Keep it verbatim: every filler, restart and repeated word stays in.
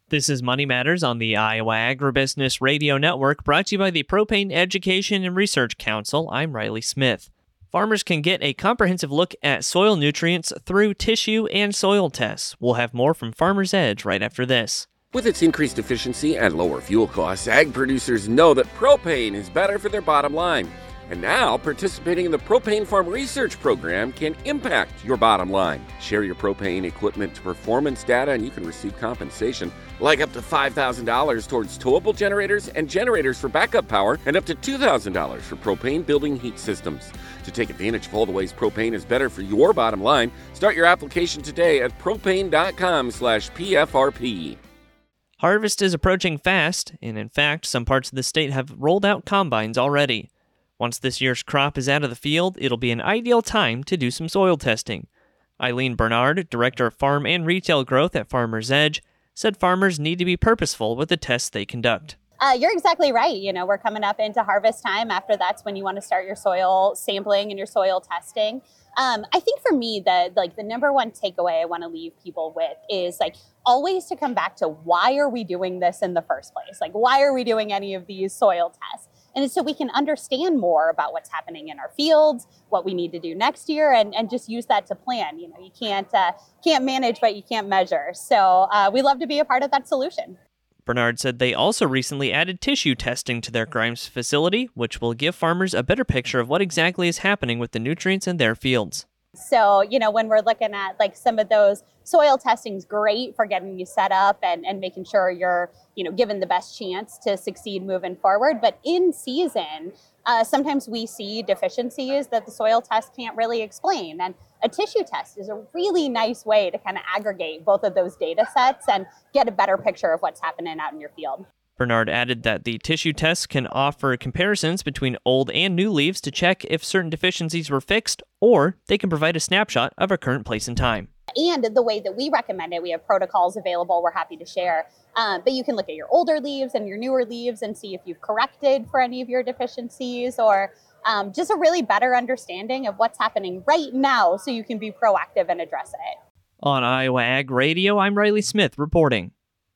This is Money Matters on the Iowa Agribusiness Radio Network, brought to you by the Propane Education and Research Council. I'm Riley Smith. Farmers can get a comprehensive look at soil nutrients through tissue and soil tests. We'll have more from Farmer's Edge right after this. With its increased efficiency and lower fuel costs, ag producers know that propane is better for their bottom line. And now, participating in the Propane Farm Research Program can impact your bottom line. Share your propane equipment performance data and you can receive compensation, like up to five thousand dollars towards towable generators and generators for backup power, and up to two thousand dollars for propane building heat systems. To take advantage of all the ways propane is better for your bottom line, start your application today at propane.com slash PFRP. Harvest is approaching fast, and in fact, some parts of the state have rolled out combines already. Once this year's crop is out of the field, it'll be an ideal time to do some soil testing. Eileen Bernard, Director of Farm and Retail Growth at Farmer's Edge, said farmers need to be purposeful with the tests they conduct. Uh, you're exactly right. You know, we're coming up into harvest time. After that's when you want to start your soil sampling and your soil testing. Um, I think for me, the like the number one takeaway I want to leave people with is like always to come back to why are we doing this in the first place? Like, why are we doing any of these soil tests? And it's so we can understand more about what's happening in our fields, what we need to do next year, and, and just use that to plan. You know, you can't uh, can't manage, but you can't measure. So uh, we love to be a part of that solution. Bernard said they also recently added tissue testing to their Grimes facility, which will give farmers a better picture of what exactly is happening with the nutrients in their fields. So, you know, when we're looking at like some of those soil testing's great for getting you set up and, and making sure you're, you know, given the best chance to succeed moving forward. But in season, uh, sometimes we see deficiencies that the soil test can't really explain. And a tissue test is a really nice way to kind of aggregate both of those data sets and get a better picture of what's happening out in your field. Bernard added that the tissue tests can offer comparisons between old and new leaves to check if certain deficiencies were fixed, or they can provide a snapshot of our current place and time. And the way that we recommend it, we have protocols available we're happy to share. Um, but you can look at your older leaves and your newer leaves and see if you've corrected for any of your deficiencies, or um, just a really better understanding of what's happening right now so you can be proactive and address it. On Iowa Ag Radio, I'm Riley Smith reporting.